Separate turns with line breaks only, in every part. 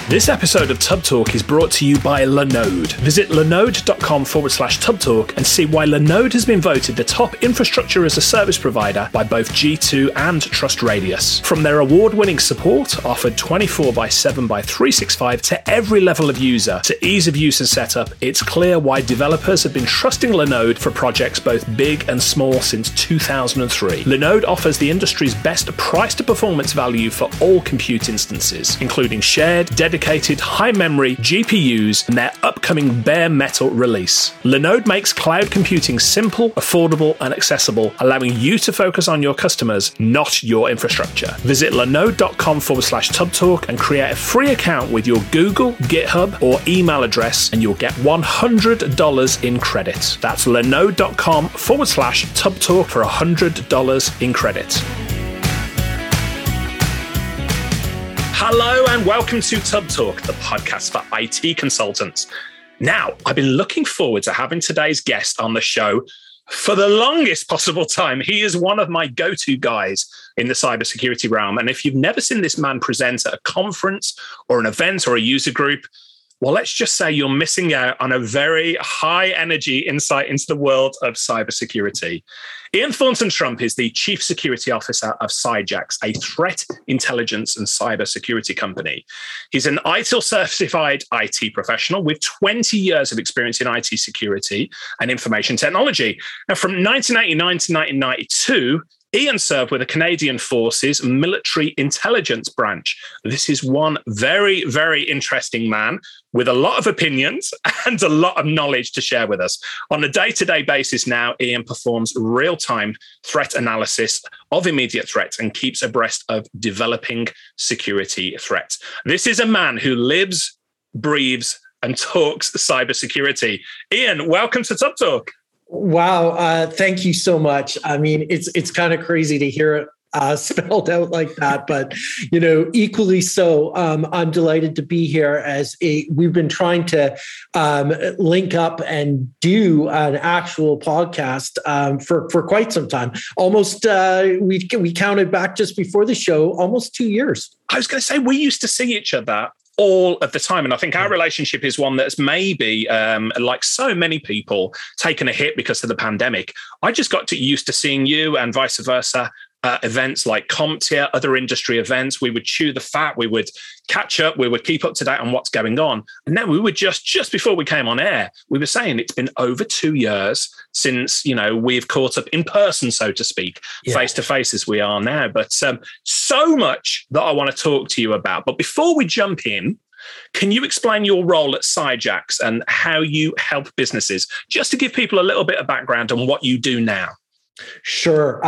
This episode of Tub Talk is brought to you by Linode. Visit linode.com/Tub Talk and see why Linode has been voted the top infrastructure as a service provider by both G2 and TrustRadius. From their award-winning support, offered 24/7/365 to every level of user, to ease of use and setup, it's clear why developers have been trusting Linode for projects both big and small since 2003. Linode offers the industry's best price-to-performance value for all compute instances, including shared, dedicated, high-memory GPUs and their upcoming bare metal release. Linode makes cloud computing simple, affordable, and accessible, allowing you to focus on your customers, not your infrastructure. Visit linode.com/Tub Talk and create a free account with your Google, GitHub, or email address, and you'll get $100 in credit. That's linode.com/Tub Talk for $100 in credit. Hello and welcome to Tub Talk, the podcast for IT consultants. Now, I've been looking forward to having today's guest on the show for the longest possible time. He is one of my go-to guys in the cybersecurity realm. And if you've never seen this man present at a conference or an event or a user group, well, let's just say you're missing out on a very high energy insight into the world of cybersecurity. Ian Thornton-Trump is the Chief Security Officer of Cyjax, a threat intelligence and cybersecurity company. He's an ITIL certified IT professional with 20 years of experience in IT security and information technology. Now, from 1989 to 1992, Ian served with the Canadian Forces Military Intelligence Branch. This is one very, very interesting man with a lot of opinions and a lot of knowledge to share with us. On a day-to-day basis now, Ian performs real-time threat analysis of immediate threats and keeps abreast of developing security threats. This is a man who lives, breathes, and talks cybersecurity. Ian, welcome to Tub Talk.
Wow. Thank you so much. I mean, it's kind of crazy to hear it spelled out like that, but, equally so, I'm delighted to be here we've been trying to link up and do an actual podcast for quite some time. Almost, we counted back just before the show, almost 2 years.
I was going to say, we used to see each other all of the time. And I think our relationship is one that's maybe, like so many people, taken a hit because of the pandemic. I just got used to seeing you and vice versa. Events like CompTIA, other industry events, we would chew the fat, we would catch up, we would keep up to date on what's going on. And then we would just before we came on air, we were saying it's been over 2 years since, we've caught up in person, so to speak, face to face as we are now. But so much that I want to talk to you about. But before we jump in, can you explain your role at Cyjax and how you help businesses, just to give people a little bit of background on what you do now?
Sure.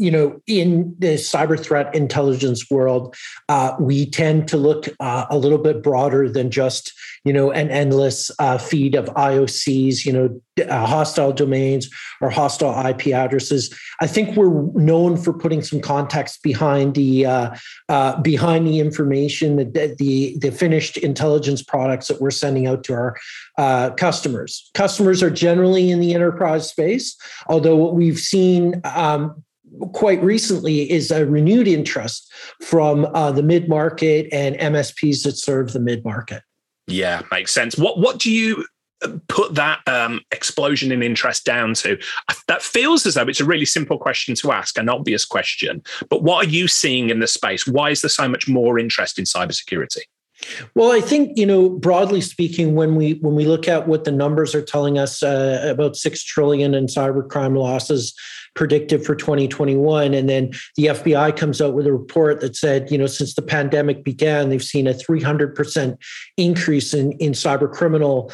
In the cyber threat intelligence world, we tend to look a little bit broader than just, an endless feed of IOCs, hostile domains or hostile IP addresses. I think we're known for putting some context behind the information, the finished intelligence products that we're sending out to our customers. Customers are generally in the enterprise space, although what we've seen quite recently is a renewed interest from the mid-market and MSPs that serve the mid-market.
Yeah, makes sense. What do you put that explosion in interest down to? That feels as though it's a really simple question to ask, an obvious question. But what are you seeing in the space? Why is there so much more interest in cybersecurity?
Well, I think, broadly speaking, when we look at what the numbers are telling us, about $6 trillion in cybercrime losses predicted for 2021. And then the FBI comes out with a report that said, since the pandemic began, they've seen a 300% increase in cybercriminal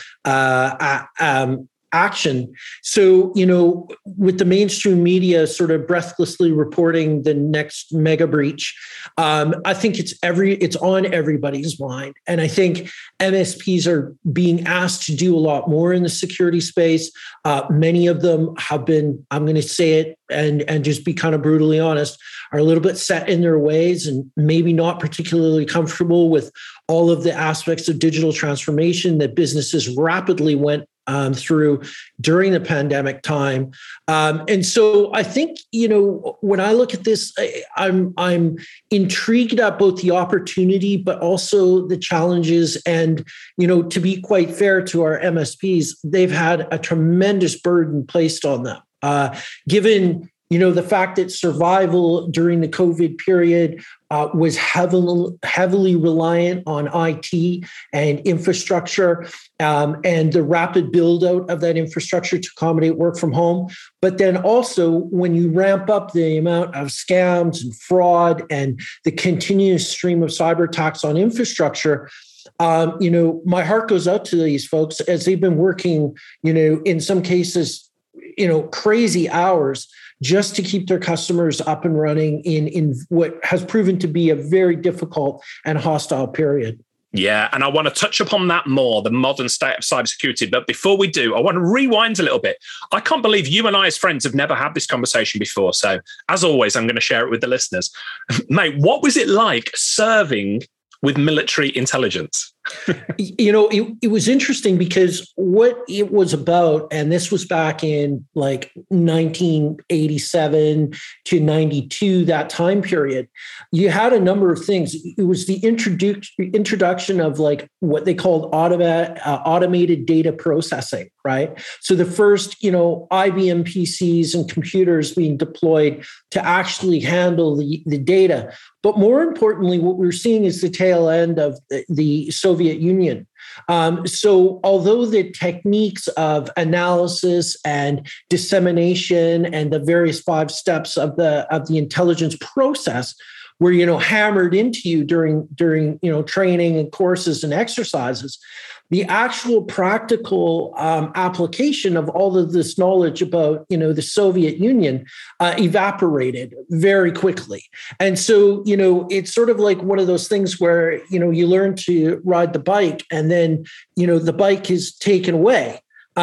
action. So, with the mainstream media sort of breathlessly reporting the next mega breach, I think it's on everybody's mind. And I think MSPs are being asked to do a lot more in the security space. Many of them have been, I'm going to say it and just be kind of brutally honest, are a little bit set in their ways and maybe not particularly comfortable with all of the aspects of digital transformation that businesses rapidly went through during the pandemic time. And so I think, when I look at this, I'm intrigued at both the opportunity, but also the challenges. And, to be quite fair to our MSPs, they've had a tremendous burden placed on them, given the fact that survival during the COVID period was heavily reliant on IT and infrastructure, and the rapid build out of that infrastructure to accommodate work from home. But then also when you ramp up the amount of scams and fraud and the continuous stream of cyber attacks on infrastructure, my heart goes out to these folks as they've been working, in some cases, crazy hours just to keep their customers up and running in what has proven to be a very difficult and hostile period.
Yeah, and I want to touch upon that more, the modern state of cybersecurity. But before we do, I want to rewind a little bit. I can't believe you and I as friends have never had this conversation before. So as always, I'm going to share it with the listeners. Mate, what was it like serving with military intelligence?
It was interesting because what it was about, and this was back in like 1987 to 92, that time period, you had a number of things. It was the introduction of like what they called automated data processing, right? So the first, IBM PCs and computers being deployed to actually handle the data. But more importantly, what we're seeing is the tail end of the Soviet Union. So although the techniques of analysis and dissemination and the various 5 steps of the intelligence process were, hammered into you during training and courses and exercises, the actual practical application of all of this knowledge about, the Soviet Union evaporated very quickly. And so, it's sort of like one of those things where, you learn to ride the bike and then, the bike is taken away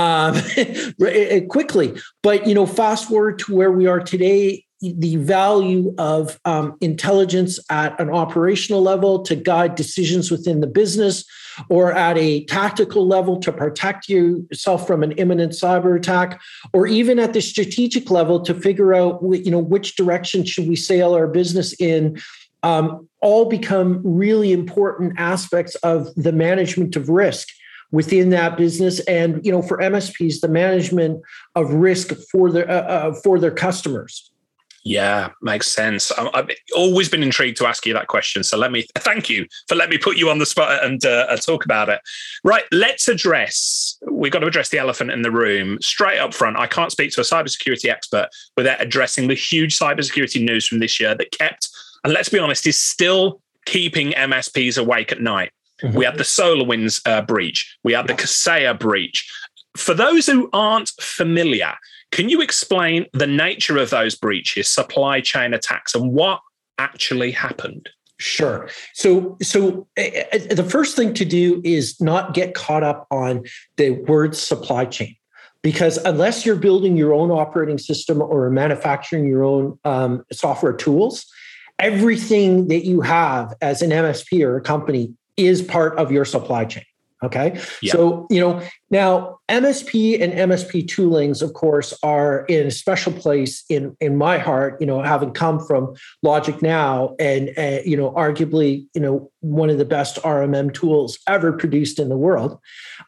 quickly. But, fast forward to where we are today, the value of intelligence at an operational level to guide decisions within the business, or at a tactical level to protect yourself from an imminent cyber attack, or even at the strategic level to figure out, which direction should we sail our business in, all become really important aspects of the management of risk within that business. And, for MSPs, the management of risk for their customers.
Yeah, makes sense. I've always been intrigued to ask you that question. So thank you for letting me put you on the spot and talk about it. Right, we've got to address the elephant in the room straight up front. I can't speak to a cybersecurity expert without addressing the huge cybersecurity news from this year that kept, and let's be honest, is still keeping MSPs awake at night. Mm-hmm. We had the SolarWinds breach. We had the Kaseya breach. For those who aren't familiar, can you explain the nature of those breaches, supply chain attacks, and what actually happened?
Sure. So the first thing to do is not get caught up on the word supply chain, because unless you're building your own operating system or manufacturing your own software tools, everything that you have as an MSP or a company is part of your supply chain. Okay. Yeah. So, now MSP and MSP toolings, of course, are in a special place in my heart, having come from LogicNow and, arguably, one of the best RMM tools ever produced in the world.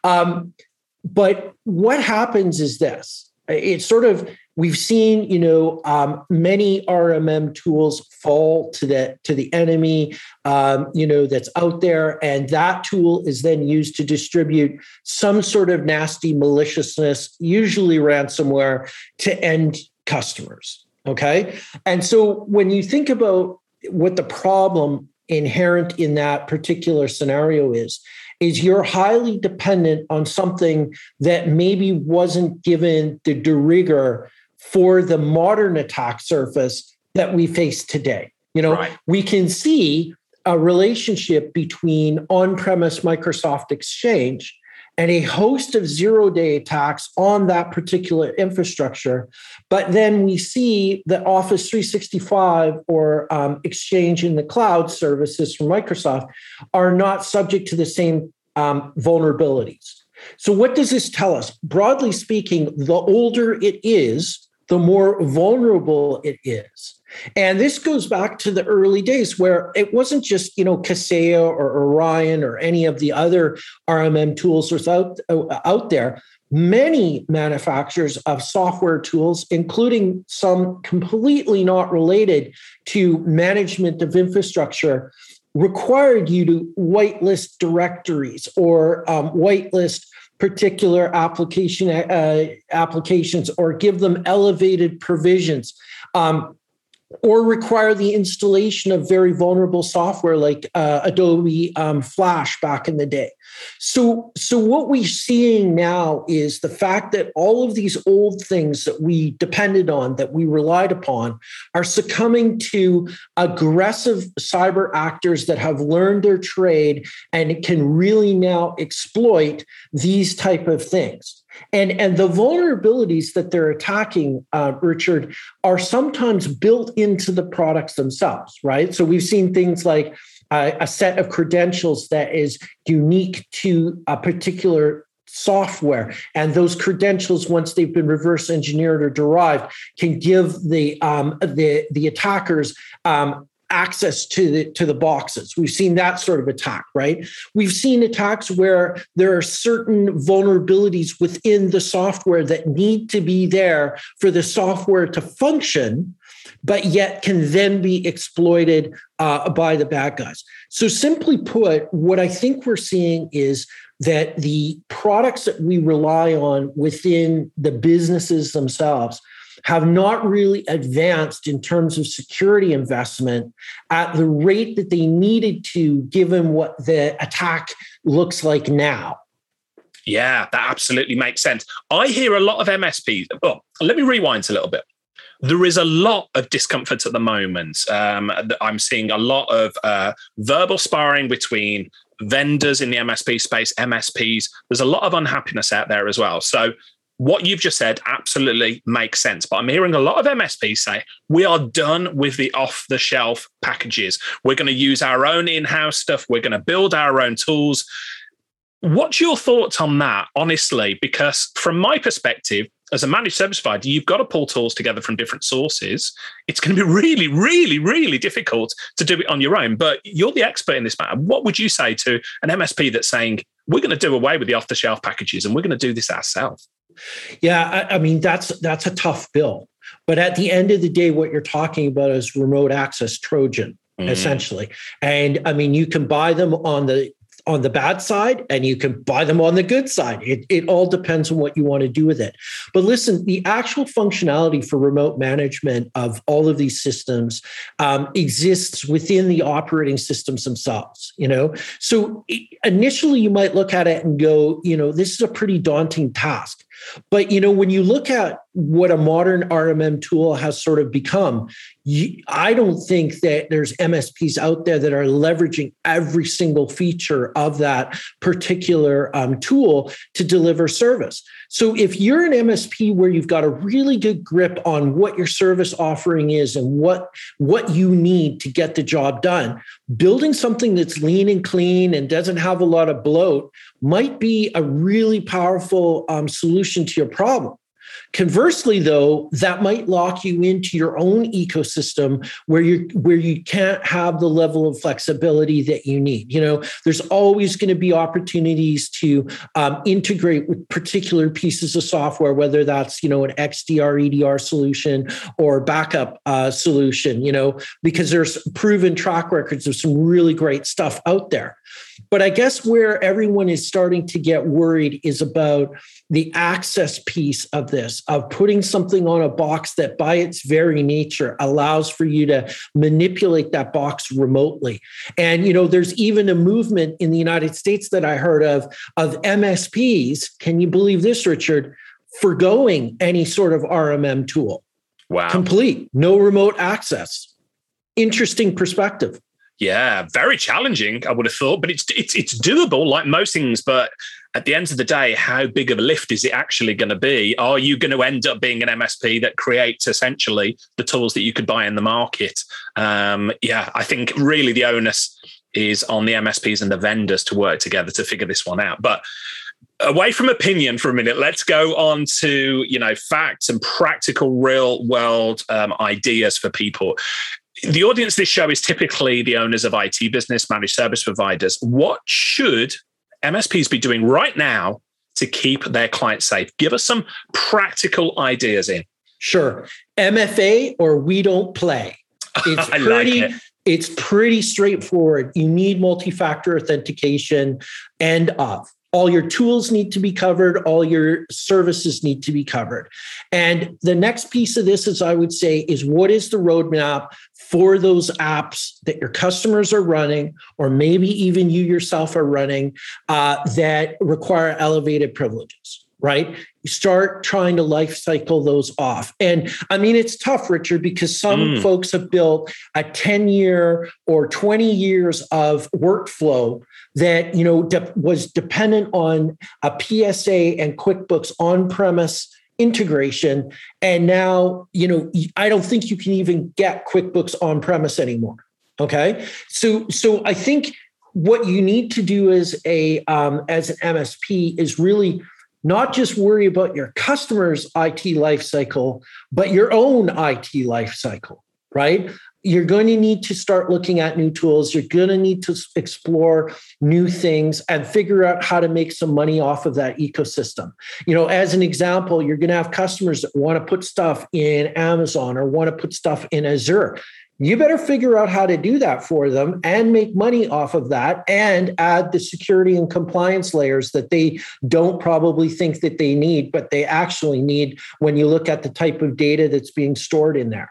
But what happens is this. It's sort of, we've seen, many RMM tools fall to the enemy, that's out there. And that tool is then used to distribute some sort of nasty maliciousness, usually ransomware, to end customers. Okay. And so when you think about what the problem inherent in that particular scenario is you're highly dependent on something that maybe wasn't given the rigor for the modern attack surface that we face today. Right. We can see a relationship between on-premise Microsoft Exchange and a host of zero-day attacks on that particular infrastructure. But then we see that Office 365 or Exchange in the cloud services from Microsoft are not subject to the same vulnerabilities. So what does this tell us? Broadly speaking, the older it is, the more vulnerable it is. And this goes back to the early days where it wasn't just, Kaseya or Orion or any of the other RMM tools out there. Many manufacturers of software tools, including some completely not related to management of infrastructure, required you to whitelist directories or whitelist particular applications or give them elevated provisions, or require the installation of very vulnerable software like Adobe Flash back in the day. So what we're seeing now is the fact that all of these old things that we depended on, that we relied upon, are succumbing to aggressive cyber actors that have learned their trade and can really now exploit these type of things. And the vulnerabilities that they're attacking, Richard, are sometimes built into the products themselves, right? So we've seen things like a set of credentials that is unique to a particular software. And those credentials, once they've been reverse engineered or derived, can give the attackers access to the boxes. We've seen that sort of attack, right? We've seen attacks where there are certain vulnerabilities within the software that need to be there for the software to function, but yet can then be exploited by the bad guys. So simply put, what I think we're seeing is that the products that we rely on within the businesses themselves have not really advanced in terms of security investment at the rate that they needed to, given what the attack looks like now.
Yeah, that absolutely makes sense. I hear a lot of MSPs. Oh, let me rewind a little bit. There is a lot of discomfort at the moment. I'm seeing a lot of verbal sparring between vendors in the MSP space, MSPs. There's a lot of unhappiness out there as well. So what you've just said absolutely makes sense. But I'm hearing a lot of MSPs say, we are done with the off-the-shelf packages. We're going to use our own in-house stuff. We're going to build our own tools. What's your thoughts on that, honestly? Because from my perspective, as a managed service provider, you've got to pull tools together from different sources. It's going to be really, really, really difficult to do it on your own. But you're the expert in this matter. What would you say to an MSP that's saying, we're going to do away with the off-the-shelf packages and we're going to do this ourselves?
Yeah, I mean, that's a tough bill. But at the end of the day, what you're talking about is remote access Trojan, essentially. And I mean, you can buy them on the bad side and you can buy them on the good side. It all depends on what you want to do with it. But listen, the actual functionality for remote management of all of these systems exists within the operating systems themselves, So initially you might look at it and go, this is a pretty daunting task. But, when you look at what a modern RMM tool has sort of become, I don't think that there's MSPs out there that are leveraging every single feature of that particular tool to deliver service. So if you're an MSP where you've got a really good grip on what your service offering is and what you need to get the job done, building something that's lean and clean and doesn't have a lot of bloat might be a really powerful solution to your problem. Conversely, though, that might lock you into your own ecosystem where you can't have the level of flexibility that you need. There's always going to be opportunities to integrate with particular pieces of software, whether that's an XDR, EDR solution or backup solution. Because there's proven track records of some really great stuff out there. But I guess where everyone is starting to get worried is about the access piece of this, of putting something on a box that by its very nature allows for you to manipulate that box remotely. And, there's even a movement in the United States that I heard of MSPs, can you believe this, Richard, forgoing any sort of RMM tool.
Wow.
Complete, no remote access. Interesting perspective.
Yeah, very challenging, I would have thought, but it's doable like most things. But at the end of the day, how big of a lift is it actually going to be? Are you going to end up being an MSP that creates essentially the tools that you could buy in the market? I think really the onus is on the MSPs and the vendors to work together to figure this one out. But Away from opinion for a minute, let's go on to, facts and practical real world ideas for people. The audience of this show is typically the owners of IT business, managed service providers. What should MSPs be doing right now to keep their clients safe? Give us some practical ideas in.
Sure. MFA or we don't play. It's pretty straightforward. You need multi-factor authentication and all your tools need to be covered. All your services need to be covered. And the next piece of this is, I would say, is what is the roadmap for those apps that your customers are running, or maybe even you yourself are running, that require elevated privileges, right? You start trying to life cycle those off. And I mean, it's tough, Richard, because some folks have built a 10-year or 20 years of workflow that, was dependent on a PSA and QuickBooks on-premise integration. And now, I don't think you can even get QuickBooks on-premise anymore. Okay. So I think what you need to do as an MSP is really not just worry about your customer's IT lifecycle, but your own IT lifecycle, right? You're going to need to start looking at new tools. You're going to need to explore new things and figure out how to make some money off of that ecosystem. As an example, you're going to have customers that want to put stuff in Amazon or want to put stuff in Azure. You better figure out how to do that for them and make money off of that and add the security and compliance layers that they don't probably think that they need, but they actually need when you look at the type of data that's being stored in there.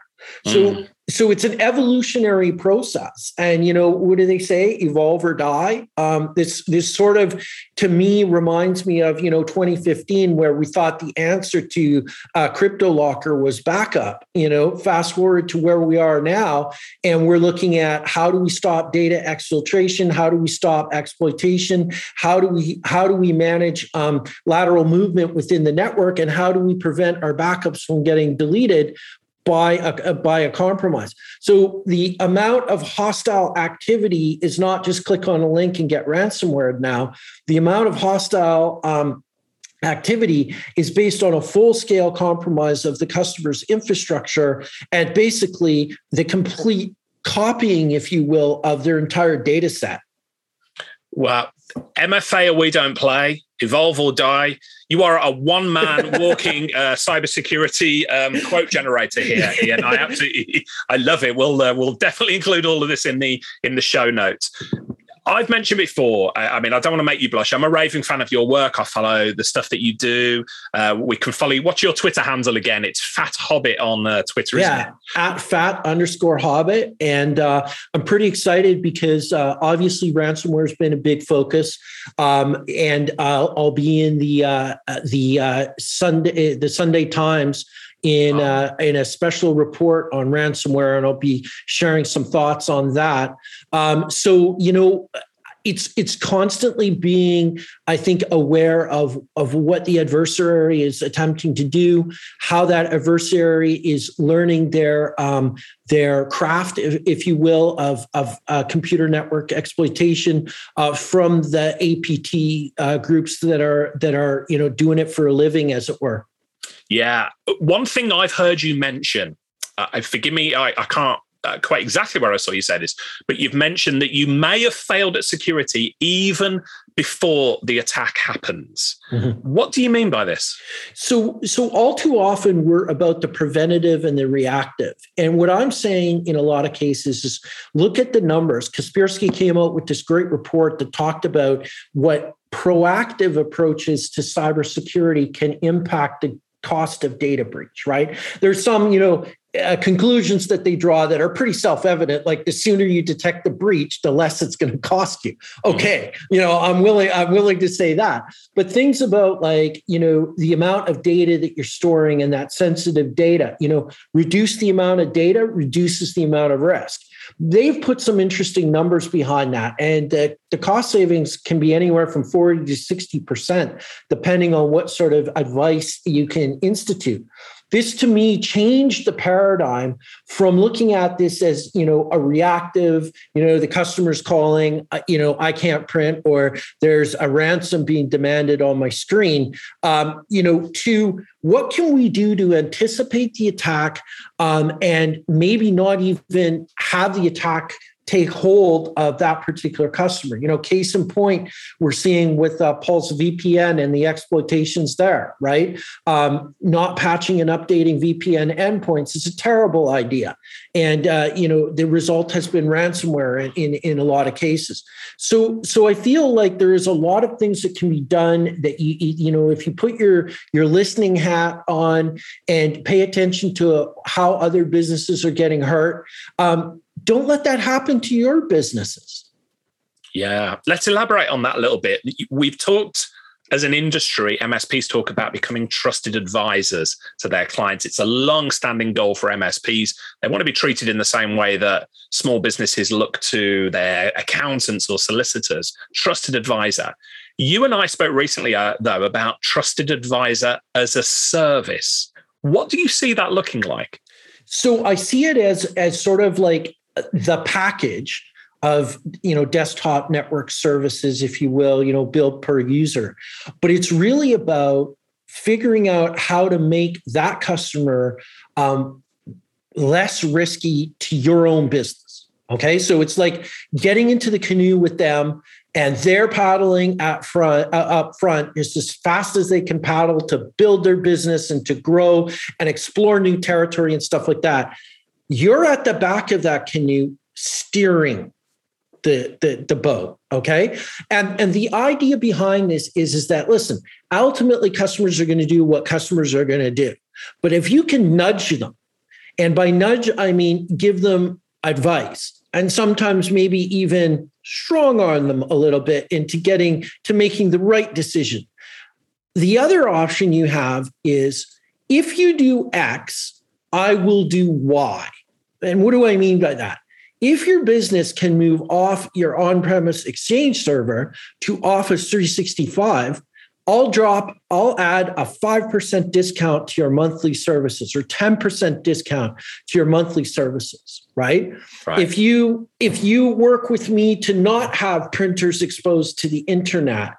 So it's an evolutionary process. And, what do they say? Evolve or die. This sort of, to me, reminds me of, 2015, where we thought the answer to CryptoLocker was backup. Fast forward to where we are now, and we're looking at how do we stop data exfiltration? How do we stop exploitation? How do we manage lateral movement within the network? And how do we prevent our backups from getting deleted by a compromise? So the amount of hostile activity is not just click on a link and get ransomware now. The amount of hostile activity is based on a full-scale compromise of the customer's infrastructure and basically the complete copying, if you will, of their entire data set.
Well, MFA or we don't play, evolve or die. You are a one-man walking cybersecurity quote generator here, Ian. I love it. We'll definitely include all of this in the show notes. I've mentioned before, I don't want to make you blush. I'm a raving fan of your work. I follow the stuff that you do. We can follow you. What's your Twitter handle again? It's Fat Hobbit on Twitter, isn't it?
At @Fat_Hobbit. And I'm pretty excited because obviously ransomware has been a big focus. And I'll be in the Sunday Times in a special report on ransomware, and I'll be sharing some thoughts on that. It's constantly being, I think, aware of what the adversary is attempting to do, how that adversary is learning their craft, if you will, of computer network exploitation from the APT groups that are doing it for a living, as it were.
Yeah. One thing I've heard you mention, forgive me, I can't quite exactly where I saw you say this, but you've mentioned that you may have failed at security even before the attack happens. Mm-hmm. What do you mean by this?
So all too often we're about the preventative and the reactive. And what I'm saying in a lot of cases is look at the numbers. Kaspersky came out with this great report that talked about what proactive approaches to cybersecurity can impact the cost of data breach, right? There's some, conclusions that they draw that are pretty self-evident, like the sooner you detect the breach, the less it's going to cost you. Okay, I'm willing to say that. But things about the amount of data that you're storing and that sensitive data, reduce the amount of data, reduces the amount of risk. They've put some interesting numbers behind that. And the cost savings can be anywhere from 40 to 60%, depending on what sort of advice you can institute. this to me changed the paradigm from looking at this as, a reactive, the customer's calling, I can't print, or there's a ransom being demanded on my screen, to what can we do to anticipate the attack, and maybe not even have the attack take hold of that particular customer. Case in point, we're seeing with Pulse VPN and the exploitations there, right? Not patching and updating VPN endpoints is a terrible idea. And, the result has been ransomware in a lot of cases. So I feel like there is a lot of things that can be done that, if you put your listening hat on and pay attention to how other businesses are getting hurt, don't let that happen to your businesses.
Yeah. Let's elaborate on that a little bit. We've talked as an industry, MSPs talk about becoming trusted advisors to their clients. It's a long-standing goal for MSPs. They want to be treated in the same way that small businesses look to their accountants or solicitors. Trusted advisor. You and I spoke recently, though, about trusted advisor as a service. What do you see that looking like?
So I see it as sort of like the package of, desktop network services, if you will, billed per user. But it's really about figuring out how to make that customer less risky to your own business. Okay. So it's like getting into the canoe with them, and they're paddling up front as fast as they can paddle to build their business and to grow and explore new territory and stuff like that. You're at the back of that canoe steering the boat, okay? And the idea behind this is that, listen, ultimately customers are going to do what customers are going to do. But if you can nudge them, and by nudge, I mean give them advice, and sometimes maybe even strong arm them a little bit into making the right decision. The other option you have is, if you do X, I will do Y. And what do I mean by that? If your business can move off your on-premise Exchange server to Office 365, I'll add a 5% discount to your monthly services, or 10% discount to your monthly services, right? If you work with me to not have printers exposed to the internet,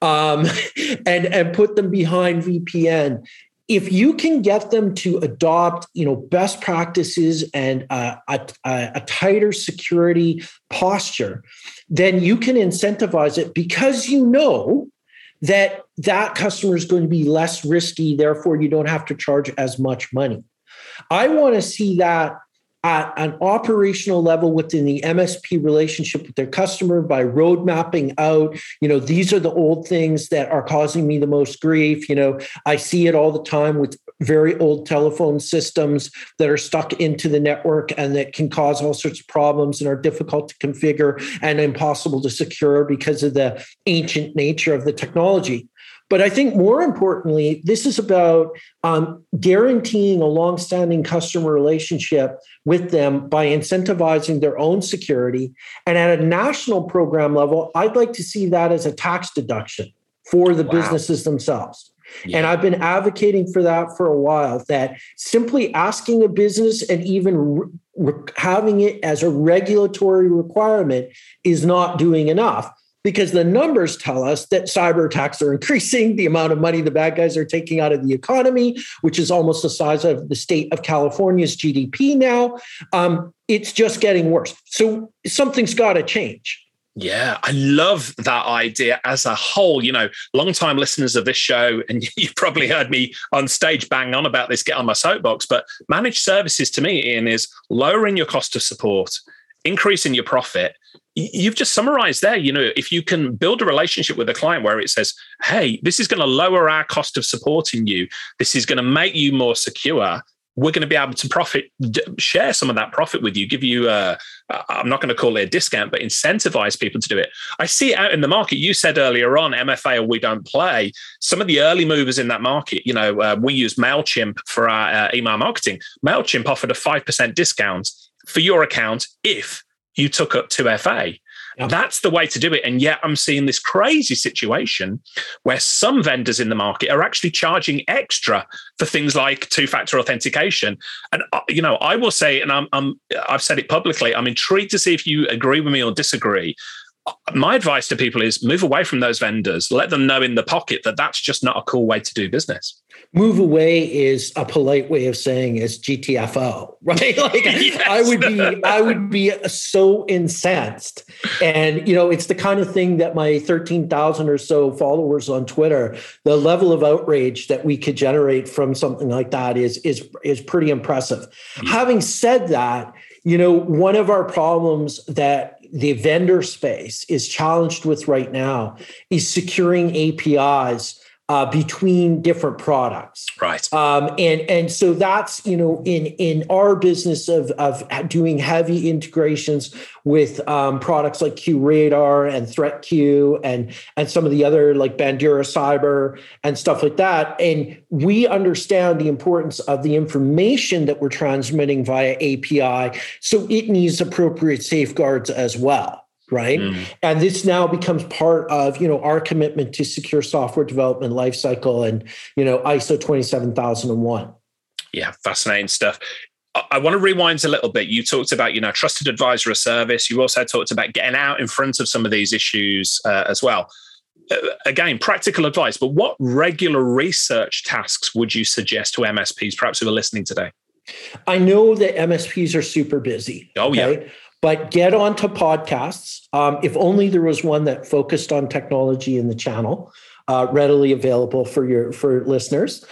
and put them behind VPN, if you can get them to adopt, best practices and a tighter security posture, then you can incentivize it, because that customer is going to be less risky. Therefore, you don't have to charge as much money. I want to see that at an operational level within the MSP relationship with their customer, by road mapping out, these are the old things that are causing me the most grief. I see it all the time with very old telephone systems that are stuck into the network and that can cause all sorts of problems and are difficult to configure and impossible to secure because of the ancient nature of the technology. But I think more importantly, this is about guaranteeing a longstanding customer relationship with them by incentivizing their own security. And at a national program level, I'd like to see that as a tax deduction for the businesses themselves. Yeah. And I've been advocating for that for a while, that simply asking a business and even having it as a regulatory requirement is not doing enough. Because the numbers tell us that cyber attacks are increasing, the amount of money the bad guys are taking out of the economy, which is almost the size of the state of California's GDP now. It's just getting worse. So something's got to change.
Yeah, I love that idea as a whole. Long-time listeners of this show, and you've probably heard me on stage bang on about this, get on my soapbox, but managed services to me, Ian, is lowering your cost of support, increasing your profit. You've just summarized there, if you can build a relationship with a client where it says, hey, this is going to lower our cost of supporting you, this is going to make you more secure, we're going to be able to share some of that profit with you, give you, I'm not going to call it a discount, but incentivize people to do it. I see it out in the market. You said earlier on, MFA or We Don't Play, some of the early movers in that market, we use MailChimp for our email marketing. MailChimp offered a 5% discount for your account if you took up 2FA. Yep. That's the way to do it. And yet I'm seeing this crazy situation where some vendors in the market are actually charging extra for things like two-factor authentication. And, I will say, and I've said it publicly, I'm intrigued to see if you agree with me or disagree. My advice to people is move away from those vendors. Let them know in the pocket that that's just not a cool way to do business.
Move away is a polite way of saying it's GTFO, right? Like yes. I would be so incensed. And, it's the kind of thing that my 13,000 or so followers on Twitter, the level of outrage that we could generate from something like that is pretty impressive. Mm-hmm. Having said that, one of our problems that the vendor space is challenged with right now is securing APIs between different products.
Right.
And so that's, in our business of doing heavy integrations with products like QRadar and ThreatQ and some of the other like Bandura Cyber and stuff like that. And we understand the importance of the information that we're transmitting via API. So it needs appropriate safeguards as well. Right. And this now becomes part of, our commitment to secure software development lifecycle and, ISO 27001.
Yeah, fascinating stuff. I want to rewind a little bit. You talked about, trusted advisor service. You also talked about getting out in front of some of these issues as well. Again, practical advice, but what regular research tasks would you suggest to MSPs, perhaps who are listening today?
I know that MSPs are super busy.
Oh, okay? Yeah.
But get onto podcasts. If only there was one that focused on technology in the channel, readily available for listeners.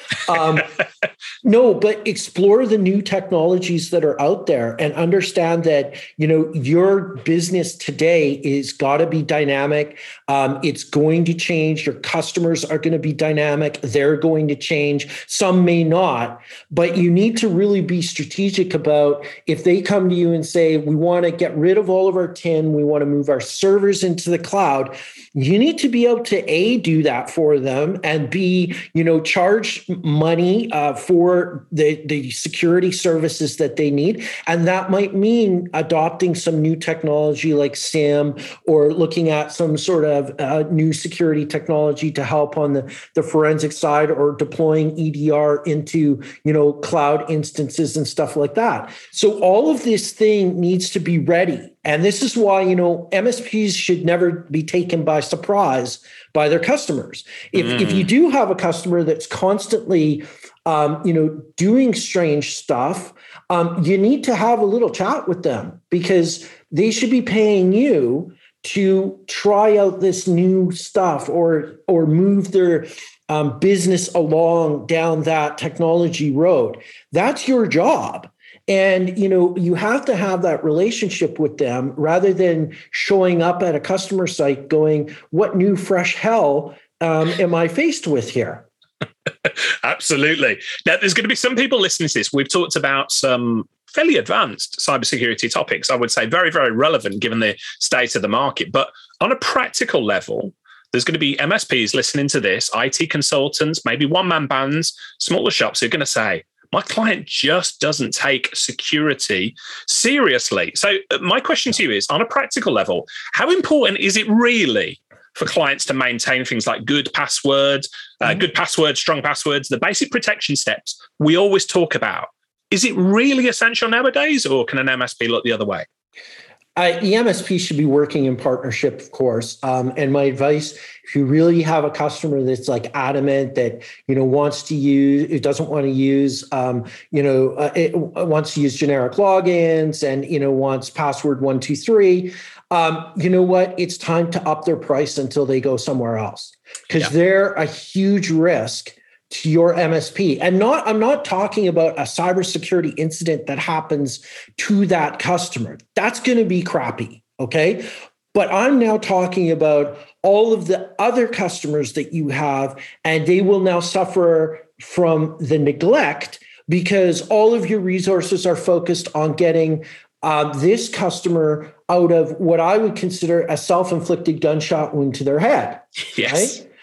No, but explore the new technologies that are out there and understand that, your business today is got to be dynamic. It's going to change. Your customers are going to be dynamic. They're going to change. Some may not, but you need to really be strategic about if they come to you and say, we want to get rid of all of our tin, we want to move our servers into the cloud. You need to be able to A, do that for them, and B, charge money for the security services that they need. And that might mean adopting some new technology like SIEM or looking at some sort of new security technology to help on the forensic side or deploying EDR into, cloud instances and stuff like that. So all of this thing needs to be ready. And this is why, MSPs should never be taken by surprise by their customers. If you do have a customer that's constantly, doing strange stuff, you need to have a little chat with them because they should be paying you to try out this new stuff or move their business along down that technology road. That's your job. And, you have to have that relationship with them rather than showing up at a customer site going, what new fresh hell am I faced with here?
Absolutely. Now, there's going to be some people listening to this. We've talked about some fairly advanced cybersecurity topics, I would say very, very relevant given the state of the market. But on a practical level, there's going to be MSPs listening to this, IT consultants, maybe one-man bands, smaller shops who are going to say, my client just doesn't take security seriously. So my question to you is, on a practical level, how important is it really for clients to maintain things like good passwords, strong passwords, the basic protection steps we always talk about? Is it really essential nowadays, or can an MSP look the other way?
The MSP should be working in partnership, of course. And my advice, if you really have a customer that's like adamant that, wants to use, it doesn't want to use, it wants to use generic logins and, wants password 123, you know what? It's time to up their price until they go somewhere else because they're a huge risk to your MSP. And I'm not talking about a cybersecurity incident that happens to that customer. That's going to be crappy, okay? But I'm now talking about all of the other customers that you have, and they will now suffer from the neglect because all of your resources are focused on getting this customer out of what I would consider a self-inflicted gunshot wound to their head.
Yes.
Right?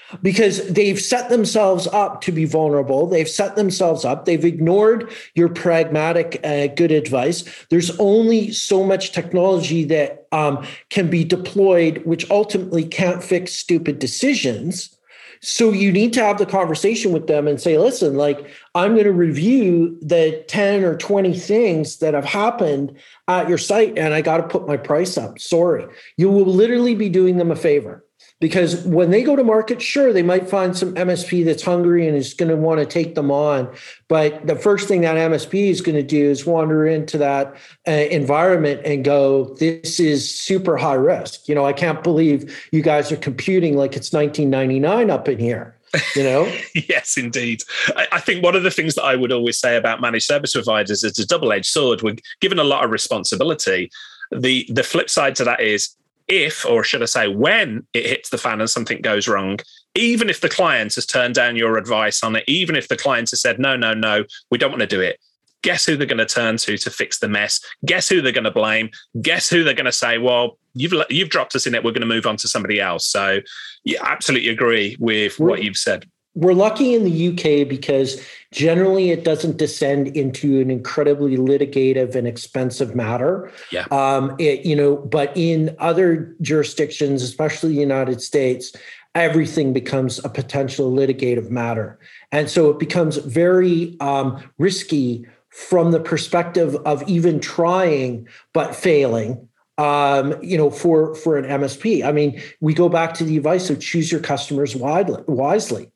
because they've set themselves up to be vulnerable. They've set themselves up. They've ignored your pragmatic, good advice. There's only so much technology that can be deployed, which ultimately can't fix stupid decisions. So you need to have the conversation with them and say, listen, like, I'm going to review the 10 or 20 things that have happened at your site, and I got to put my price up. Sorry. You will literally be doing them a favor. Because when they go to market, sure, they might find some MSP that's hungry and is going to want to take them on. But the first thing that MSP is going to do is wander into that environment and go, this is super high risk. I can't believe you guys are computing like it's 1999 up in here.
Yes, indeed. I think one of the things that I would always say about managed service providers is a double-edged sword. We're given a lot of responsibility. The flip side to that is, if, or should I say, when it hits the fan and something goes wrong, even if the client has turned down your advice on it, even if the client has said, no, we don't want to do it, guess who they're going to turn to fix the mess? Guess who they're going to blame? Guess who they're going to say, well, you've dropped us in it, we're going to move on to somebody else. So yeah, absolutely agree with what you've said.
We're lucky in the UK because generally it doesn't descend into an incredibly litigative and expensive matter.
Yeah.
But in other jurisdictions, especially the United States, everything becomes a potential litigative matter. And so it becomes very risky from the perspective of even trying but failing. For an MSP. I mean, we go back to the advice of choose your customers wisely.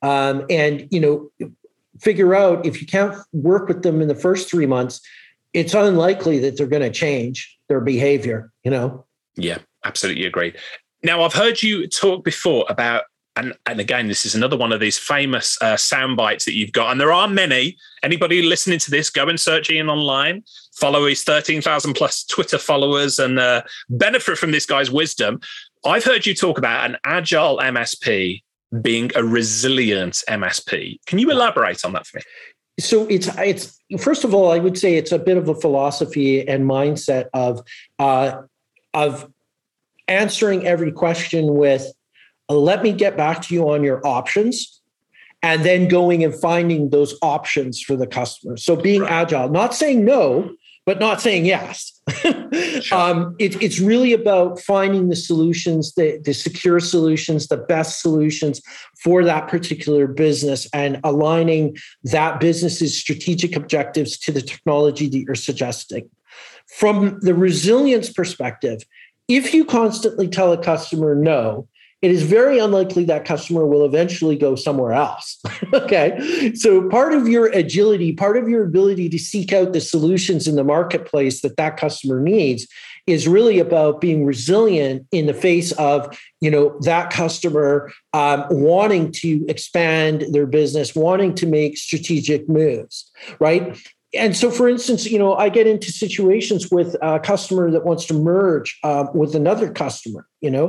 Figure out if you can't work with them in the first 3 months, it's unlikely that they're going to change their behavior,
Yeah, absolutely agree. Now, I've heard you talk before about, and again, this is another one of these famous sound bites that you've got, and there are many. Anybody listening to this, go and search Ian online, follow his 13,000 plus Twitter followers, and benefit from this guy's wisdom. I've heard you talk about an agile MSP being a resilient MSP. Can you elaborate on that for me?
So it's first of all, I would say it's a bit of a philosophy and mindset of answering every question with, let me get back to you on your options, and then going and finding those options for the customer. So being agile, not saying no, but not saying yes. Sure. It's really about finding the solutions, the secure solutions, the best solutions for that particular business, and aligning that business's strategic objectives to the technology that you're suggesting. From the resilience perspective, if you constantly tell a customer no, it is very unlikely that customer will eventually go somewhere else. Okay. So part of your agility, part of your ability to seek out the solutions in the marketplace that customer needs is really about being resilient in the face of, that customer wanting to expand their business, wanting to make strategic moves, right? And so, for instance, I get into situations with a customer that wants to merge with another customer,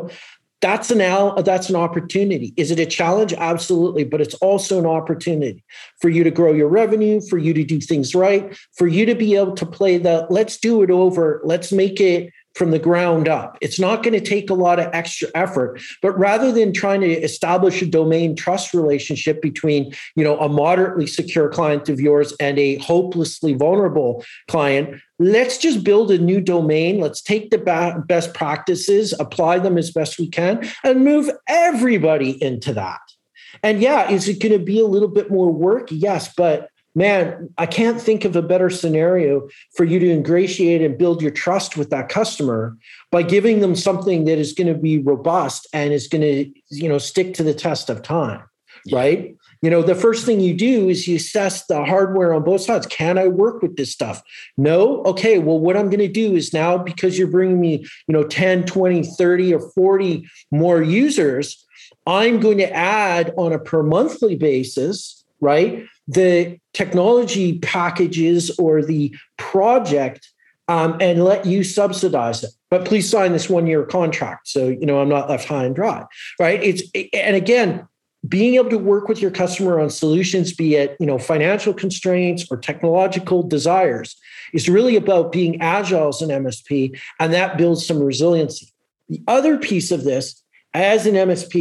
That's an opportunity. Is it a challenge? Absolutely. But it's also an opportunity for you to grow your revenue, for you to do things right, for you to be able to play let's do it over. Let's make it from the ground up. It's not going to take a lot of extra effort, but rather than trying to establish a domain trust relationship between, a moderately secure client of yours and a hopelessly vulnerable client, let's just build a new domain. Let's take the best practices, apply them as best we can, and move everybody into that. And yeah, is it going to be a little bit more work? Yes, but man, I can't think of a better scenario for you to ingratiate and build your trust with that customer by giving them something that is going to be robust and is going to, stick to the test of time, right? The first thing you do is you assess the hardware on both sides. Can I work with this stuff? No? Okay, well, what I'm going to do is now, because you're bringing me, 10, 20, 30, or 40 more users, I'm going to add on a per monthly basis, right, the technology packages or the project and let you subsidize it. But please sign this 1-year contract so, I'm not left high and dry, right? And again, being able to work with your customer on solutions, be it, financial constraints or technological desires, is really about being agile as an MSP, and that builds some resiliency. The other piece of this, as an MSP,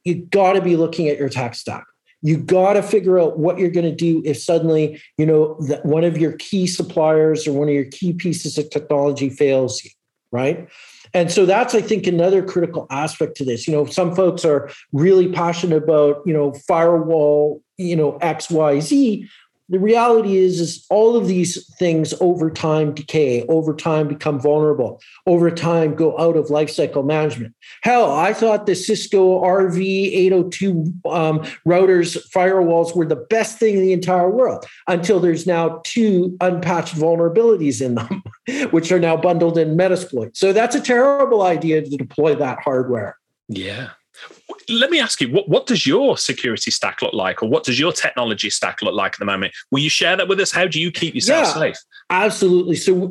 you got to be looking at your tech stack. You got to figure out what you're going to do if suddenly, that one of your key suppliers or one of your key pieces of technology fails you, right? And so that's, I think, another critical aspect to this. Some folks are really passionate about, firewall, X, Y, Z. The reality is all of these things over time decay, over time become vulnerable, over time go out of lifecycle management. Hell, I thought the Cisco RV802 routers, firewalls were the best thing in the entire world until there's now 2 unpatched vulnerabilities in them, which are now bundled in Metasploit. So that's a terrible idea to deploy that hardware.
Yeah. Let me ask you, what does your security stack look like, or what does your technology stack look like at the moment? Will you share that with us? How do you keep yourself safe?
Absolutely.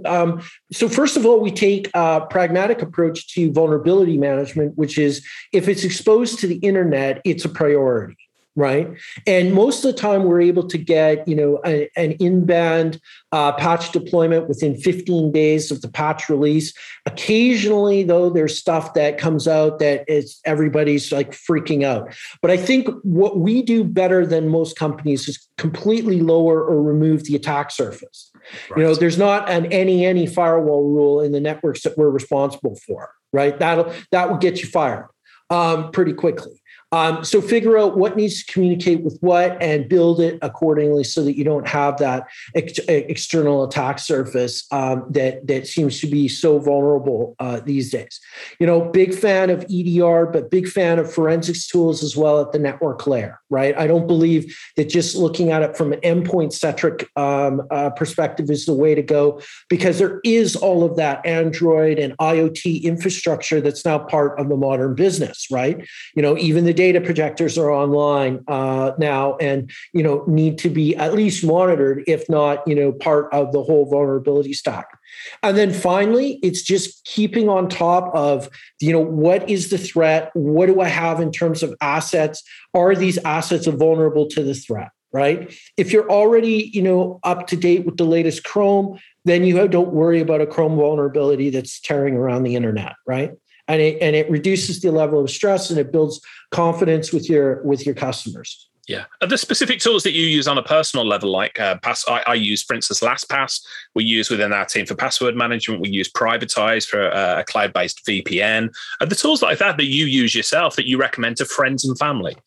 So first of all, we take a pragmatic approach to vulnerability management, which is if it's exposed to the internet, it's a priority. Right. And most of the time we're able to get, an in-band patch deployment within 15 days of the patch release. Occasionally, though, there's stuff that comes out that everybody's like freaking out. But I think what we do better than most companies is completely lower or remove the attack surface. Right. There's not an any firewall rule in the networks that we're responsible for. Right. That will get you fired pretty quickly. So figure out what needs to communicate with what and build it accordingly so that you don't have that external attack surface that seems to be so vulnerable these days. Big fan of EDR, but big fan of forensics tools as well at the network layer, right? I don't believe that just looking at it from an endpoint-centric perspective is the way to go, because there is all of that Android and IoT infrastructure that's now part of the modern business, right? Even the data projectors are online now and, need to be at least monitored, if not, part of the whole vulnerability stack. And then finally, it's just keeping on top of, what is the threat? What do I have in terms of assets? Are these assets vulnerable to the threat, right? If you're already, up to date with the latest Chrome, then you don't worry about a Chrome vulnerability that's tearing around the internet, right? And it reduces the level of stress and it builds confidence with your customers.
Yeah. Are there specific tools that you use on a personal level? Like I use, for instance, LastPass. We use within our team for password management. We use Privatize for a cloud-based VPN. Are the tools like that you use yourself that you recommend to friends and family?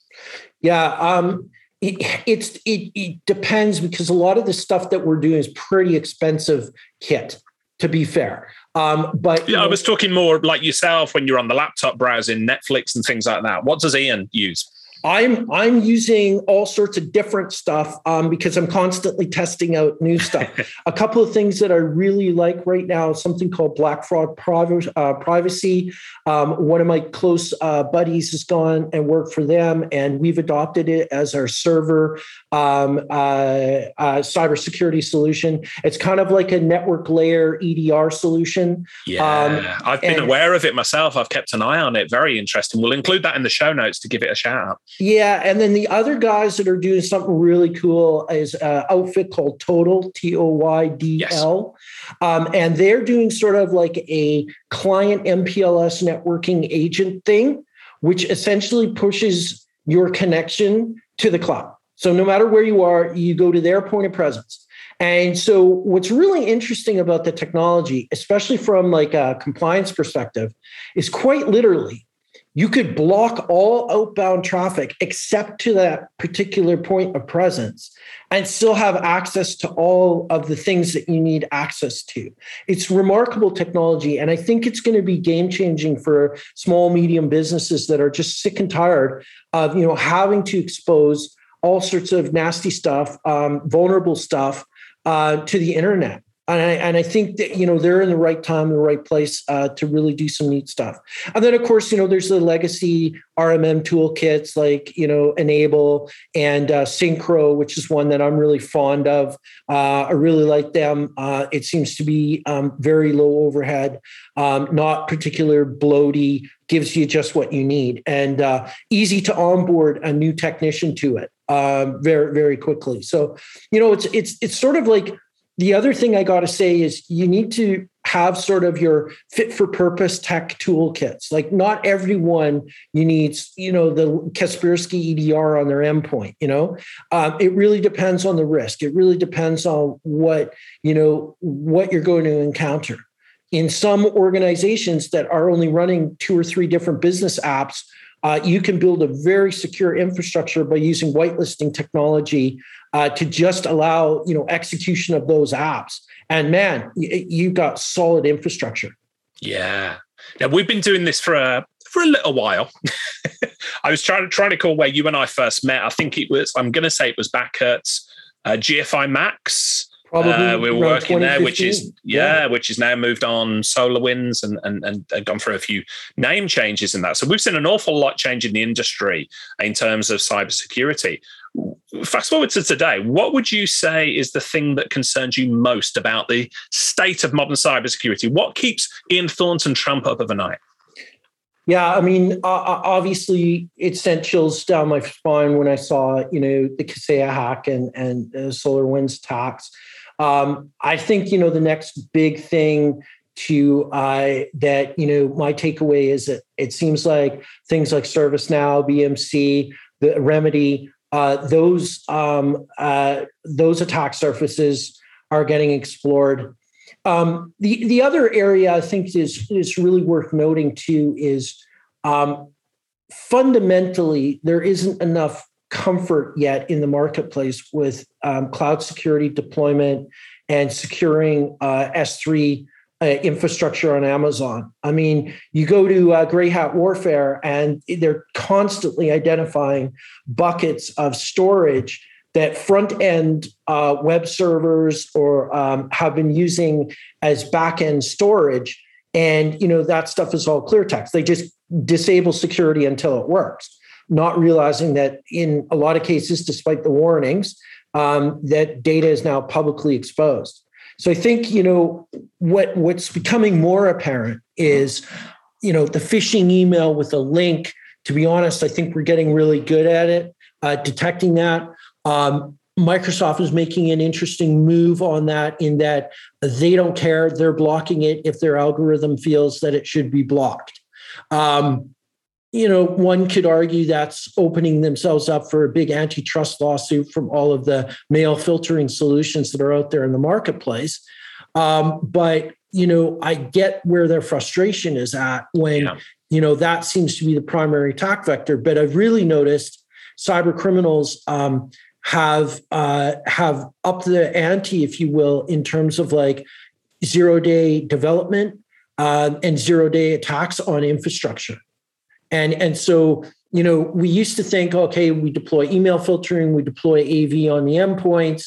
Yeah. It depends, because a lot of the stuff that we're doing is pretty expensive kit, to be fair. But
I was talking more like yourself when you're on the laptop browsing Netflix and things like that. What does Ian use?
I'm using all sorts of different stuff because I'm constantly testing out new stuff. A couple of things that I really like right now, something called Black Fraud Privacy. One of my close buddies has gone and worked for them, and we've adopted it as our server cybersecurity solution. It's kind of like a network layer EDR solution.
Yeah, I've been aware of it myself. I've kept an eye on it. Very interesting. We'll include that in the show notes to give it a shout out.
Yeah, and then the other guys that are doing something really cool is an outfit called Total, TOYDL. Yes. And they're doing sort of like a client MPLS networking agent thing, which essentially pushes your connection to the cloud. So no matter where you are, you go to their point of presence. And so what's really interesting about the technology, especially from like a compliance perspective, is quite literally, you could block all outbound traffic except to that particular point of presence and still have access to all of the things that you need access to. It's remarkable technology. And I think it's going to be game changing for small, medium businesses that are just sick and tired of, having to expose all sorts of nasty stuff, vulnerable stuff to the internet. And I think that, they're in the right time, the right place to really do some neat stuff. And then, of course, there's the legacy RMM toolkits like, Enable and Synchro, which is one that I'm really fond of. I really like them. It seems to be very low overhead, not particular bloaty, gives you just what you need, and easy to onboard a new technician to it very, very quickly. So, it's sort of like, the other thing I got to say is you need to have sort of your fit for purpose tech toolkits. Like not everyone needs, the Kaspersky EDR on their endpoint, it really depends on the risk. It really depends on what you're going to encounter. In some organizations that are only running 2 or 3 different business apps, you can build a very secure infrastructure by using whitelisting technology to just allow execution of those apps. And man, you've got solid infrastructure.
Yeah. Now we've been doing this for a little while. I was trying to call where you and I first met. I think I'm going to say it was back at GFI Max.
Probably
we were working there, which is now moved on SolarWinds and gone through a few name changes in that. So we've seen an awful lot change in the industry in terms of cybersecurity. Fast forward to today, what would you say is the thing that concerns you most about the state of modern cybersecurity? What keeps Ian Thornton Trump up of a night?
Yeah, I mean, obviously, it sent chills down my spine when I saw, the Kaseya hack and SolarWinds attacks. I think, the next big thing that, my takeaway is that it seems like things like ServiceNow, BMC, the Remedy, those attack surfaces are getting explored. The other area I think is really worth noting too is fundamentally there isn't enough comfort yet in the marketplace with cloud security deployment and securing S3 infrastructure on Amazon. I mean, you go to Grey Hat Warfare and they're constantly identifying buckets of storage that front-end web servers or have been using as back-end storage. And, that stuff is all clear text. They just disable security until it works, not realizing that in a lot of cases, despite the warnings, that data is now publicly exposed. So I think, what's becoming more apparent is, the phishing email with a link. To be honest, I think we're getting really good at it, detecting that. Microsoft is making an interesting move on that in that they don't care. They're blocking it if their algorithm feels that it should be blocked. One could argue that's opening themselves up for a big antitrust lawsuit from all of the mail filtering solutions that are out there in the marketplace. But I get where their frustration is at when, that seems to be the primary attack vector. But I've really noticed cyber criminals have upped the ante, if you will, in terms of like 0-day development and 0-day attacks on infrastructure. And so, we used to think, okay, we deploy email filtering, we deploy AV on the endpoints.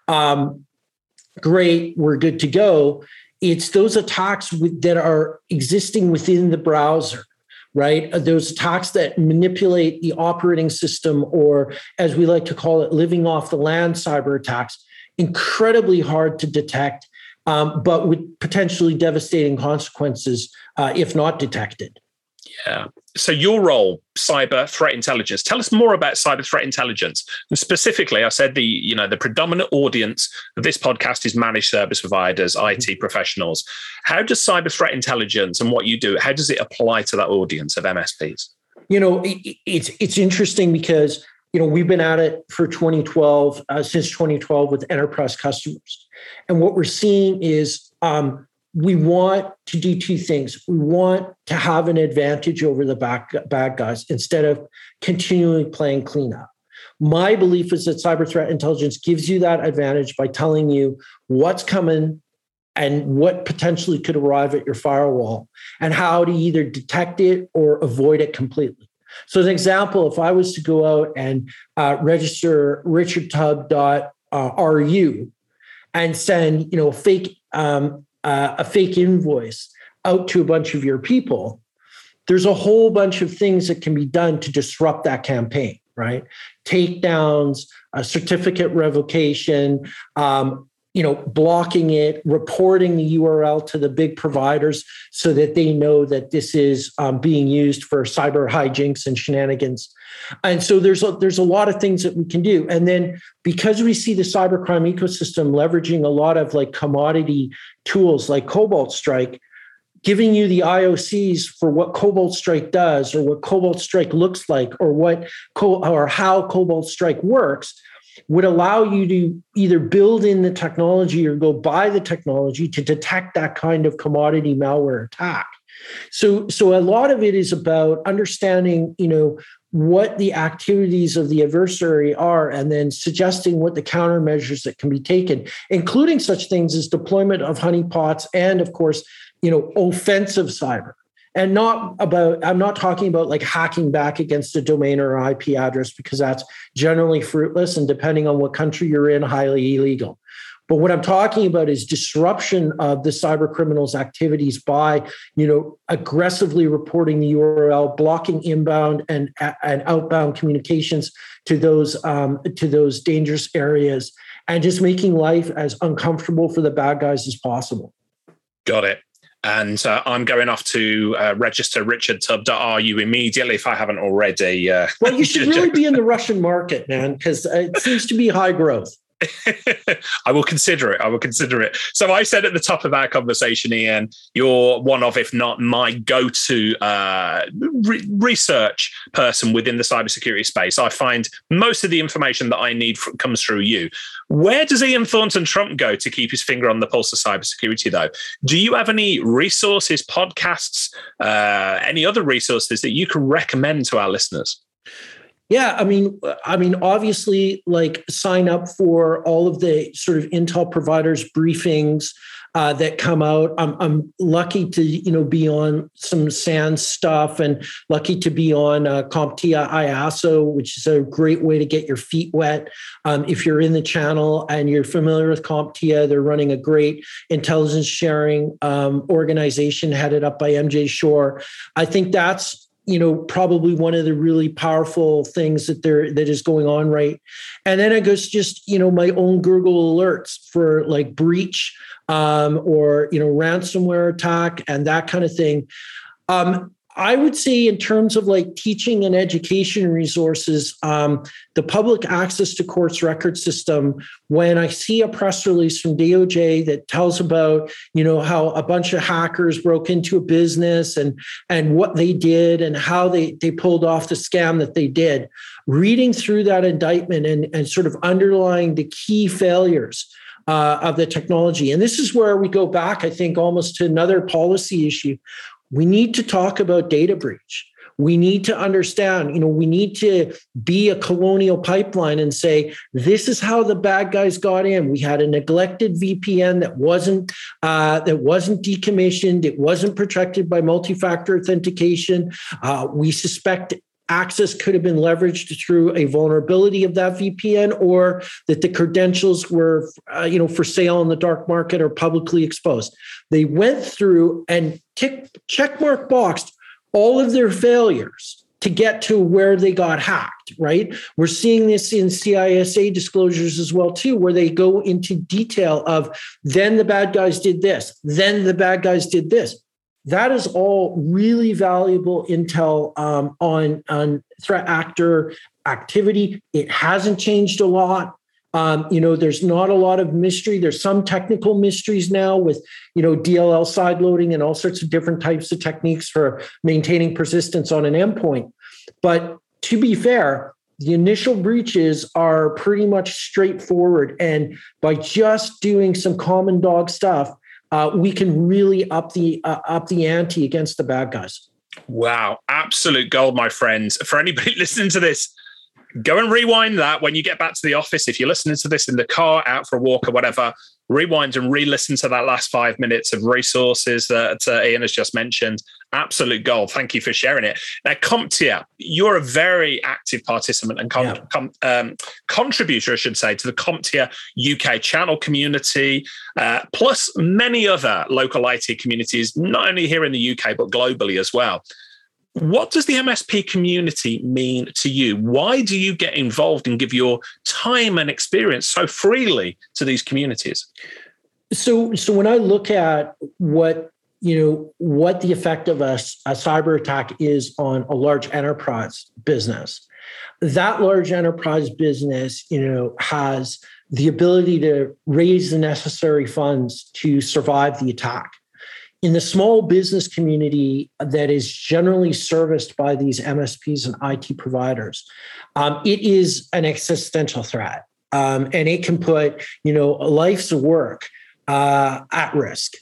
Great, we're good to go. It's those attacks that are existing within the browser, right? Those attacks that manipulate the operating system, or as we like to call it, living off the land cyber attacks, incredibly hard to detect, but with potentially devastating consequences if not detected.
Yeah. So your role, cyber threat intelligence. Tell us more about cyber threat intelligence. And specifically, I said the predominant audience of this podcast is managed service providers, IT professionals. How does cyber threat intelligence and what you do, how does it apply to that audience of MSPs?
It's interesting because, we've been at it for since 2012 with enterprise customers. And what we're seeing is we want to do 2 things. We want to have an advantage over the bad guys instead of continually playing cleanup. My belief is that cyber threat intelligence gives you that advantage by telling you what's coming and what potentially could arrive at your firewall and how to either detect it or avoid it completely. So as an example, if I was to go out and register richardtubb.ru and send a fake invoice out to a bunch of your people, there's a whole bunch of things that can be done to disrupt that campaign, right? Takedowns, certificate revocation, blocking it, reporting the URL to the big providers so that they know that this is being used for cyber hijinks and shenanigans. And so there's a lot of things that we can do. And then because we see the cybercrime ecosystem leveraging a lot of like commodity tools like Cobalt Strike, giving you the IOCs for what Cobalt Strike does or what Cobalt Strike looks like or how Cobalt Strike works would allow you to either build in the technology or go buy the technology to detect that kind of commodity malware attack. So a lot of it is about understanding, what the activities of the adversary are, and then suggesting what the countermeasures that can be taken, including such things as deployment of honeypots and, of course, offensive cyber. And I'm not talking about like hacking back against a domain or an IP address, because that's generally fruitless and, depending on what country you're in, highly illegal. But what I'm talking about is disruption of the cyber criminals' activities by, aggressively reporting the URL, blocking inbound and outbound communications to those dangerous areas, and just making life as uncomfortable for the bad guys as possible.
Got it. And I'm going off to register richardtubb.ru immediately if I haven't already.
Well, you should really be in the Russian market, man, because it seems to be high growth.
I will consider it. So I said at the top of our conversation, Ian, you're one of, if not my go-to research person within the cybersecurity space. I find most of the information that I need comes through you. Where does Ian Thornton Trump go to keep his finger on the pulse of cybersecurity, though? Do you have any resources, podcasts, any other resources that you can recommend to our listeners?
Yeah, I mean, obviously, like, sign up for all of the sort of Intel providers briefings that come out. I'm lucky to be on some SANS stuff, and lucky to be on CompTIA IASO, which is a great way to get your feet wet. If you're in the channel and you're familiar with CompTIA, they're running a great intelligence sharing organization headed up by MJ Shore. I think that's probably one of the really powerful things that is going on, right? And then it goes just, my own Google alerts for like breach or, ransomware attack and that kind of thing. I would say, in terms of like teaching and education resources, the public access to courts record system, when I see a press release from DOJ that tells about, how a bunch of hackers broke into a business and what they did and how they pulled off the scam that they did, reading through that indictment and sort of underlying the key failures of the technology. And this is where we go back, I think, almost to another policy issue. We need to talk about data breach. We need to understand, we need to be a colonial pipeline and say, this is how the bad guys got in. We had a neglected VPN that wasn't decommissioned. It wasn't protected by multi-factor authentication. We suspect access could have been leveraged through a vulnerability of that VPN, or that the credentials were, for sale in the dark market or publicly exposed. They went through and checkmark boxed all of their failures to get to where they got hacked, right? We're seeing this in CISA disclosures as well, too, where they go into detail of, then the bad guys did this, then the bad guys did this. That is all really valuable intel on threat actor activity. It hasn't changed a lot. There's not a lot of mystery. There's some technical mysteries now with, DLL sideloading and all sorts of different types of techniques for maintaining persistence on an endpoint. But to be fair, the initial breaches are pretty much straightforward. And by just doing some common dog stuff, we can really up the ante against the bad guys.
Wow. Absolute gold, my friends. For anybody listening to this, go and rewind that when you get back to the office. If you're listening to this in the car, out for a walk or whatever, rewind and re-listen to that last 5 minutes of resources that Ian has just mentioned. Absolute gold. Thank you for sharing it. Now, CompTIA, you're a very active participant and contributor, I should say, to the CompTIA UK channel community, plus many other local IT communities, not only here in the UK, but globally as well. What does the MSP community mean to you? Why do you get involved and give your time and experience so freely to these communities?
So when I look at what the effect of a cyber attack is on a large enterprise business, that large enterprise business, has the ability to raise the necessary funds to survive the attack. In the small business community that is generally serviced by these MSPs and IT providers, it is an existential threat, and it can put a life's work at risk.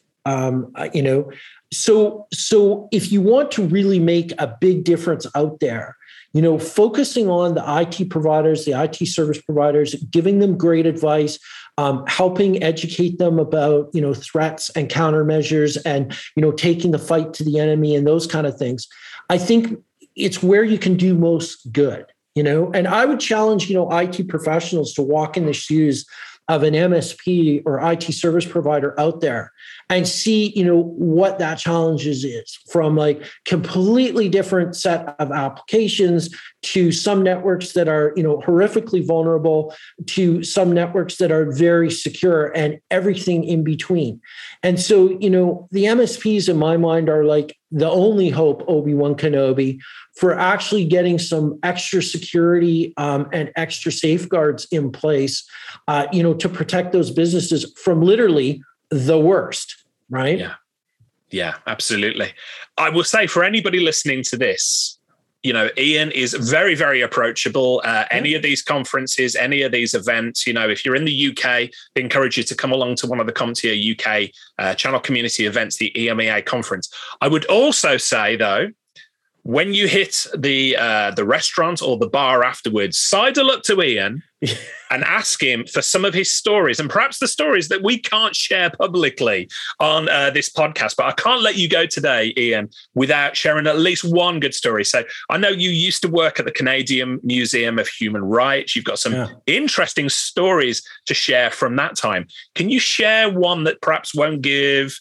So if you want to really make a big difference out there, focusing on the IT providers, the IT service providers, giving them great advice, helping educate them about, threats and countermeasures and, taking the fight to the enemy and those kind of things. I think it's where you can do most good, and I would challenge, IT professionals to walk in the shoes of an MSP or IT service provider out there and see, what that challenge is from like completely different set of applications to some networks that are, horrifically vulnerable to some networks that are very secure and everything in between. And so, the MSPs in my mind are like the only hope, Obi-Wan Kenobi, for actually getting some extra security and extra safeguards in place, to protect those businesses from literally the worst, right?
Yeah, absolutely. I will say for anybody listening to this, Ian is very, very approachable. Any of these conferences, any of these events, if you're in the UK, I encourage you to come along to one of the CompTIA UK channel community events, the EMEA conference. I would also say, though, when you hit the restaurant or the bar afterwards, sidle up to Ian and ask him for some of his stories, and perhaps the stories that we can't share publicly on this podcast. But I can't let you go today, Ian, without sharing at least one good story. So I know you used to work at the Canadian Museum of Human Rights. You've got some interesting stories to share from that time. Can you share one that perhaps won't give...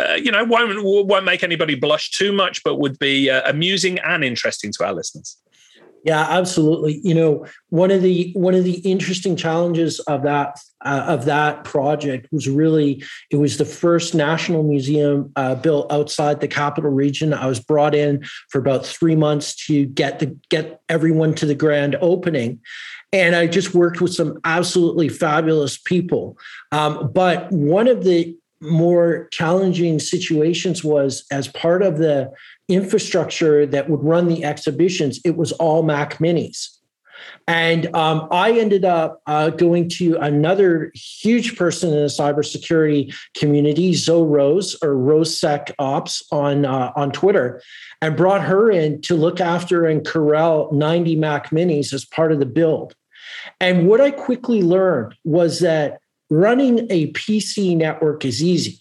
won't make anybody blush too much, but would be amusing and interesting to our listeners?
Yeah, absolutely. One of the interesting challenges of that project was really, it was the first national museum built outside the capital region. I was brought in for about 3 months to get everyone to the grand opening. And I just worked with some absolutely fabulous people. But one of the more challenging situations was, as part of the infrastructure that would run the exhibitions, it was all Mac Minis. And I ended up going to another huge person in the cybersecurity community, Zoe Rose, or RoseSecOps on Twitter, and brought her in to look after and corral 90 Mac Minis as part of the build. And what I quickly learned was that running a PC network is easy.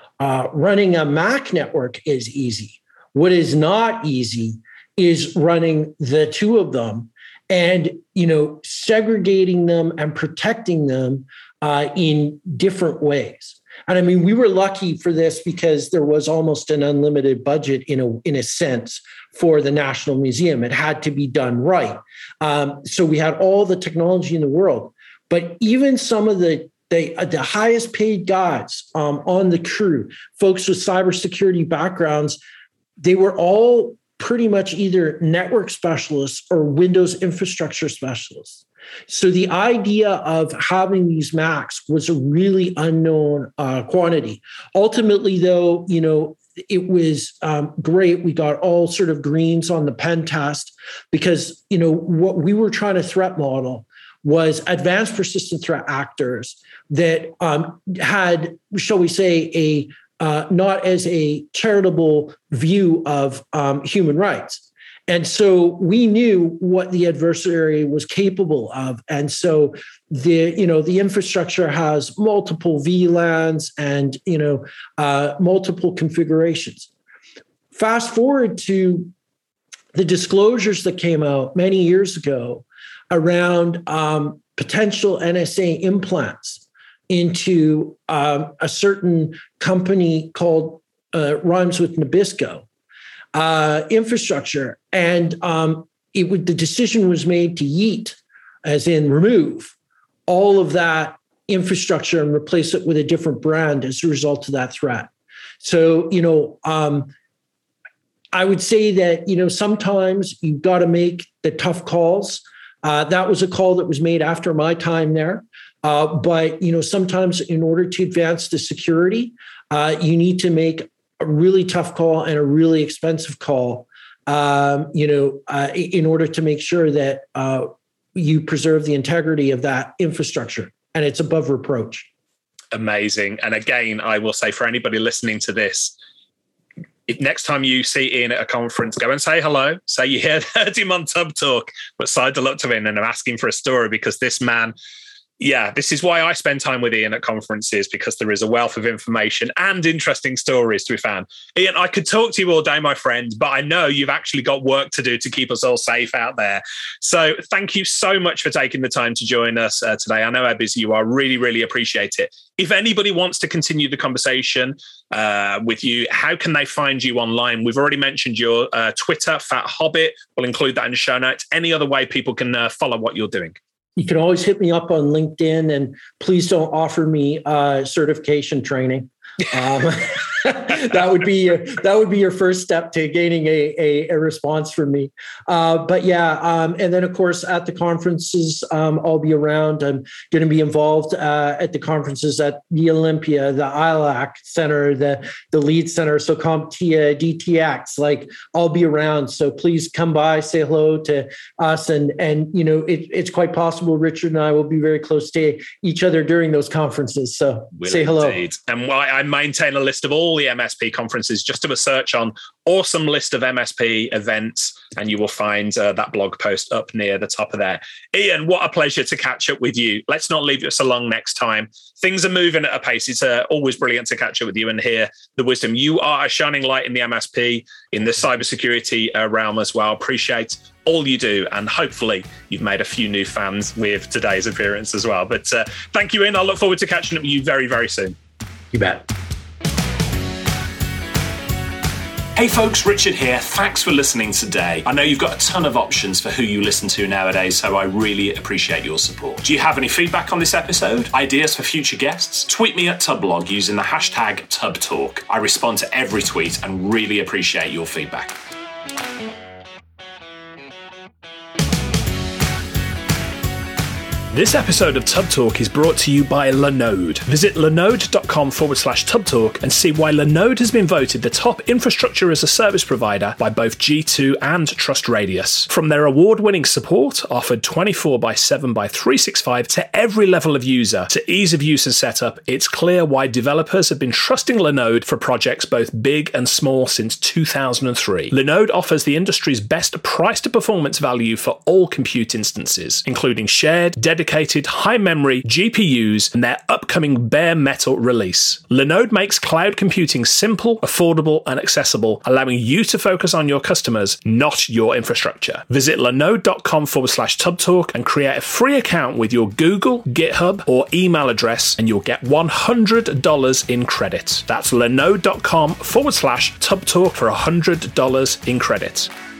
Running a Mac network is easy. What is not easy is running the two of them and, segregating them and protecting them in different ways. And I mean, we were lucky for this because there was almost an unlimited budget in a sense for the National Museum. It had to be done right. So we had all the technology in the world, but even some of the highest paid guys on the crew, folks with cybersecurity backgrounds, they were all pretty much either network specialists or Windows infrastructure specialists. So the idea of having these Macs was a really unknown quantity. Ultimately, though, it was great. We got all sort of greens on the pen test because, what we were trying to threat model was advanced persistent threat actors that had, shall we say, not as a charitable view of human rights. And so we knew what the adversary was capable of. And so the infrastructure has multiple VLANs and, multiple configurations. Fast forward to the disclosures that came out many years ago around potential NSA implants into a certain company called rhymes with Nabisco. infrastructure. And the decision was made to yeet, as in remove, all of that infrastructure and replace it with a different brand as a result of that threat. So, I would say that, sometimes you've got to make the tough calls. That was a call that was made after my time there. But, sometimes in order to advance the security, you need to make a really tough call and a really expensive call, in order to make sure that you preserve the integrity of that infrastructure. And it's above reproach.
Amazing. And again, I will say for anybody listening to this, if next time you see Ian at a conference, go and say hello. Say you heard him on Tub Talk, but sidle up to him and ask him for a story, because this man, this is why I spend time with Ian at conferences, because there is a wealth of information and interesting stories to be found. Ian, I could talk to you all day, my friend, but I know you've actually got work to do to keep us all safe out there. So thank you so much for taking the time to join us today. I know how busy you are. Really, really appreciate it. If anybody wants to continue the conversation with you, how can they find you online? We've already mentioned your Twitter, Fat Hobbit. We'll include that in the show notes. Any other way people can follow what you're doing?
You can always hit me up on LinkedIn, and please don't offer me certification training. That would be your first step to gaining a response from me. And then of course at the conferences, I'll be around. I'm going to be involved at the conferences at the Olympia, the ILAC Center, the Lead Center, so CompTIA, DTX. Like, I'll be around, so please come by, say hello to us, and it's quite possible Richard and I will be very close to each other during those conferences. So say hello.
Indeed. And I maintain a list of all the MSP conferences. Just do a search on awesome list of MSP events, and you will find that blog post up near the top of there. Ian, what a pleasure to catch up with you. Let's not leave you so long next time. Things are moving at a pace. It's always brilliant to catch up with you and hear the wisdom. You are a shining light in the MSP, in the cybersecurity realm as well. Appreciate all you do, and hopefully you've made a few new fans with today's appearance as well. But thank you, Ian. I look forward to catching up with you very, very soon.
You bet.
Hey folks, Richard here. Thanks for listening today. I know you've got a ton of options for who you listen to nowadays, so I really appreciate your support. Do you have any feedback on this episode? Ideas for future guests? Tweet me at Tubblog using the hashtag TubTalk. I respond to every tweet and really appreciate your feedback.
This episode of Tub Talk is brought to you by Linode. Visit linode.com/TubTalk and see why Linode has been voted the top infrastructure as a service provider by both G2 and TrustRadius. From their award-winning support, offered 24/7/365 to every level of user, to ease of use and setup, it's clear why developers have been trusting Linode for projects both big and small since 2003. Linode offers the industry's best price-to-performance value for all compute instances, including shared, dedicated, high memory GPUs, and their upcoming bare metal release. Linode makes cloud computing simple, affordable, and accessible, allowing you to focus on your customers, not your infrastructure. Visit linode.com/TubTalk and create a free account with your Google, GitHub, or email address, and you'll get $100 in credit. That's linode.com/TubTalk for $100 in credit.